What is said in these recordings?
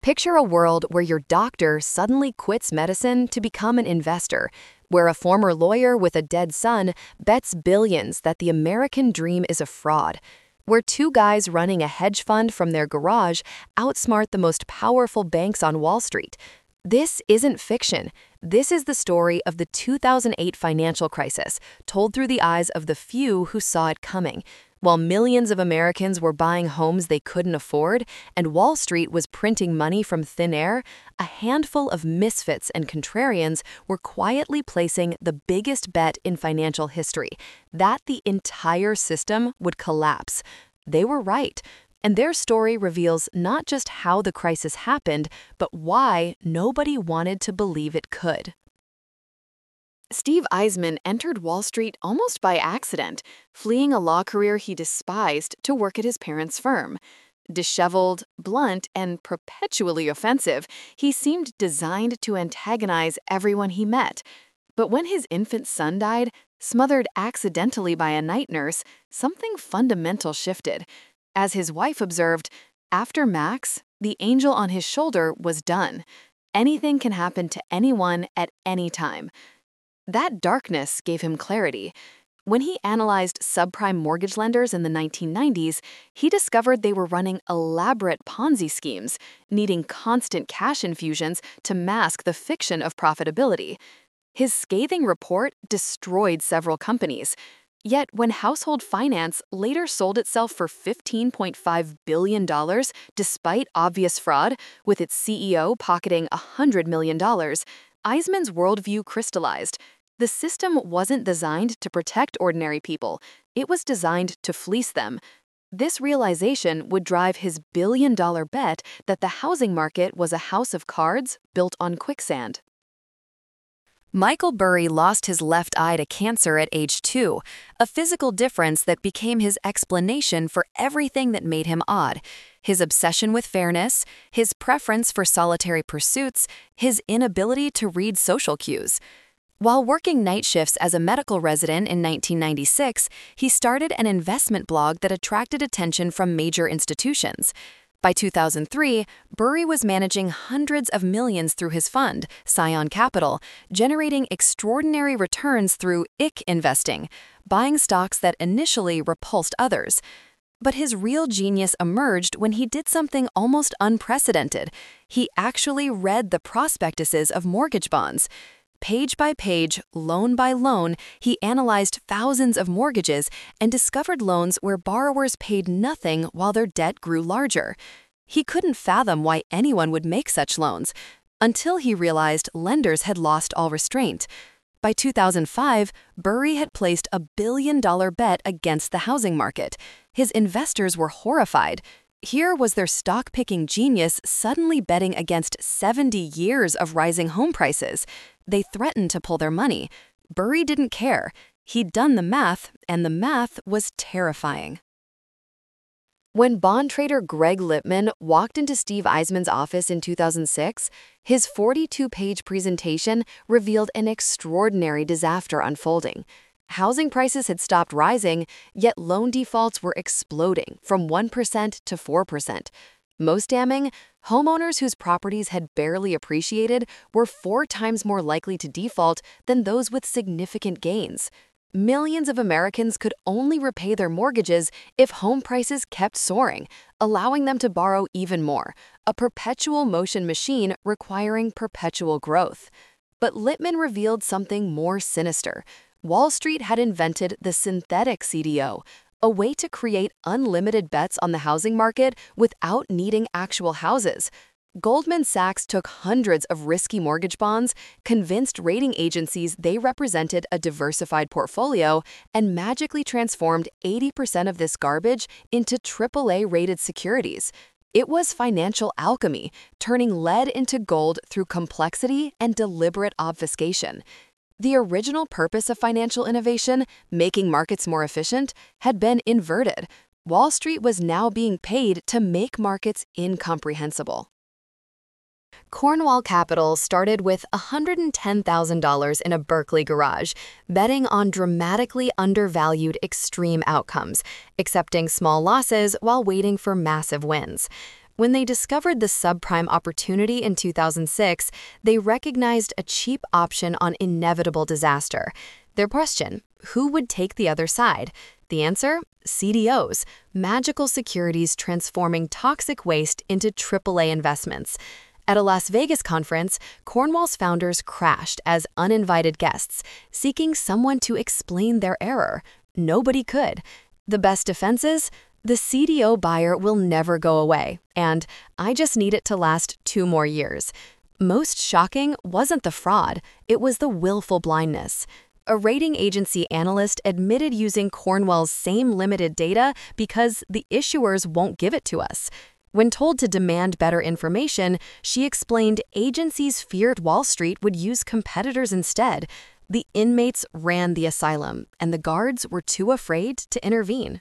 Picture a world where your doctor suddenly quits medicine to become an investor, where a former lawyer with a dead son bets billions that the American dream is a fraud, where two guys running a hedge fund from their garage outsmart the most powerful banks on Wall Street. This isn't fiction. This is the story of the 2008 financial crisis, told through the eyes of the few who saw it coming. While millions of Americans were buying homes they couldn't afford, and Wall Street was printing money from thin air, a handful of misfits and contrarians were quietly placing the biggest bet in financial history, that the entire system would collapse. They were right. And their story reveals not just how the crisis happened, but why nobody wanted to believe it could. Steve Eisman entered Wall Street almost by accident, fleeing a law career he despised to work at his parents' firm. Disheveled, blunt, and perpetually offensive, he seemed designed to antagonize everyone he met. But when his infant son died, smothered accidentally by a night nurse, something fundamental shifted. As his wife observed, after Max, the angel on his shoulder was done. Anything can happen to anyone at any time. That darkness gave him clarity. When he analyzed subprime mortgage lenders in the 1990s, he discovered they were running elaborate Ponzi schemes, needing constant cash infusions to mask the fiction of profitability. His scathing report destroyed several companies. Yet when household finance later sold itself for $15.5 billion despite obvious fraud, with its CEO pocketing $100 million, Eisman's worldview crystallized. The system wasn't designed to protect ordinary people. It was designed to fleece them. This realization would drive his billion-dollar bet that the housing market was a house of cards built on quicksand. Michael Burry lost his left eye to cancer at age 2, a physical difference that became his explanation for everything that made him odd. His obsession with fairness, his preference for solitary pursuits, his inability to read social cues. While working night shifts as a medical resident in 1996, he started an investment blog that attracted attention from major institutions. By 2003, Burry was managing hundreds of millions through his fund, Scion Capital, generating extraordinary returns through IC investing, buying stocks that initially repulsed others. But his real genius emerged when he did something almost unprecedented. He actually read the prospectuses of mortgage bonds. Page by page, loan by loan, he analyzed thousands of mortgages and discovered loans where borrowers paid nothing while their debt grew larger. He couldn't fathom why anyone would make such loans, until he realized lenders had lost all restraint. By 2005, Burry had placed a billion-dollar bet against the housing market. His investors were horrified. Here was their stock-picking genius suddenly betting against 70 years of rising home prices. They threatened to pull their money. Burry didn't care. He'd done the math, and the math was terrifying. When bond trader Greg Lippmann walked into Steve Eisman's office in 2006, his 42-page presentation revealed an extraordinary disaster unfolding. Housing prices had stopped rising, yet loan defaults were exploding from 1% to 4%. Most damning, homeowners whose properties had barely appreciated were 4 times more likely to default than those with significant gains. Millions of Americans could only repay their mortgages if home prices kept soaring, allowing them to borrow even more, a perpetual motion machine requiring perpetual growth. But Lippmann revealed something more sinister. Wall Street had invented the synthetic CDO, a way to create unlimited bets on the housing market without needing actual houses. Goldman Sachs took hundreds of risky mortgage bonds, convinced rating agencies they represented a diversified portfolio, and magically transformed 80% of this garbage into AAA-rated securities. It was financial alchemy, turning lead into gold through complexity and deliberate obfuscation. The original purpose of financial innovation, making markets more efficient, had been inverted. Wall Street was now being paid to make markets incomprehensible. Cornwall Capital started with $110,000 in a Berkeley garage, betting on dramatically undervalued extreme outcomes, accepting small losses while waiting for massive wins. When they discovered the subprime opportunity in 2006, they recognized a cheap option on inevitable disaster. Their question, who would take the other side? The answer? CDOs, magical securities transforming toxic waste into AAA investments. At a Las Vegas conference, Cornwall's founders crashed as uninvited guests, seeking someone to explain their error. Nobody could. The best defense is, the CDO buyer will never go away, and I just need it to last 2 more years. Most shocking wasn't the fraud, it was the willful blindness. A rating agency analyst admitted using Cornwall's same limited data because the issuers won't give it to us. When told to demand better information, she explained agencies feared Wall Street would use competitors instead. The inmates ran the asylum, and the guards were too afraid to intervene.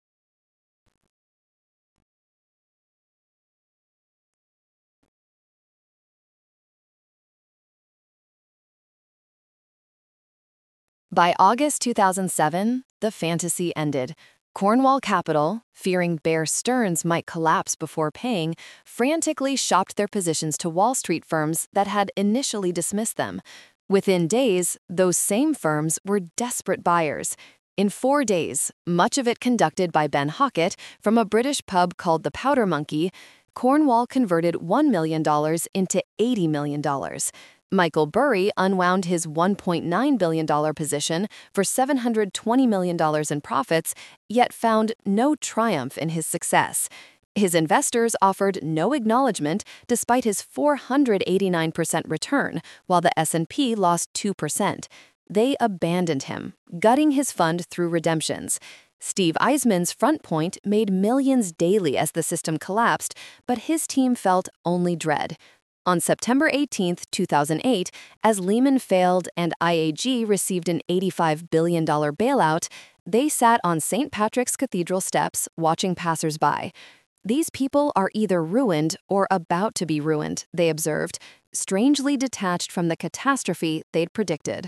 By August 2007, the fantasy ended. Cornwall Capital, fearing Bear Stearns might collapse before paying, frantically shopped their positions to Wall Street firms that had initially dismissed them. Within days, those same firms were desperate buyers. In 4 days, much of it conducted by Ben Hockett from a British pub called the Powder Monkey, Cornwall converted $1 million into $80 million. Michael Burry unwound his $1.9 billion position for $720 million in profits, yet found no triumph in his success. His investors offered no acknowledgement despite his 489% return, while the S&P lost 2%. They abandoned him, gutting his fund through redemptions. Steve Eisman's Front Point made millions daily as the system collapsed, but his team felt only dread. On September 18, 2008, as Lehman failed and IAG received an $85 billion bailout, they sat on St. Patrick's Cathedral steps watching passers-by. These people are either ruined or about to be ruined, they observed, strangely detached from the catastrophe they'd predicted.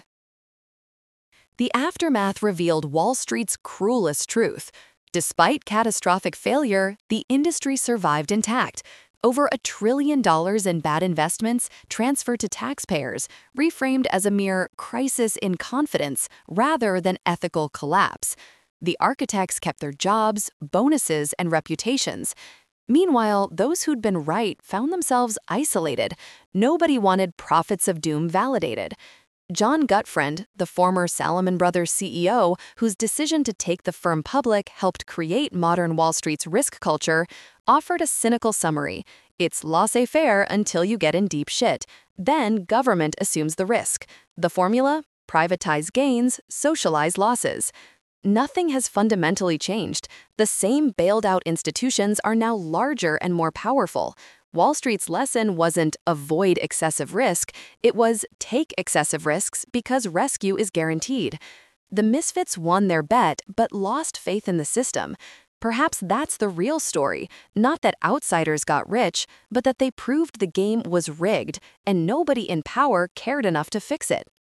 The aftermath revealed Wall Street's cruelest truth. Despite catastrophic failure, the industry survived intact. Over $1 trillion in bad investments transferred to taxpayers, reframed as a mere crisis in confidence rather than ethical collapse. The architects kept their jobs, bonuses, and reputations. Meanwhile, those who'd been right found themselves isolated. Nobody wanted prophets of doom validated. John Gutfreund, the former Salomon Brothers CEO, whose decision to take the firm public helped create modern Wall Street's risk culture, offered a cynical summary. It's laissez-faire until you get in deep shit. Then government assumes the risk. The formula? Privatize gains, socialize losses. Nothing has fundamentally changed. The same bailed-out institutions are now larger and more powerful. Wall Street's lesson wasn't avoid excessive risk, it was take excessive risks because rescue is guaranteed. The misfits won their bet but lost faith in the system. Perhaps that's the real story, not that outsiders got rich, but that they proved the game was rigged and nobody in power cared enough to fix it.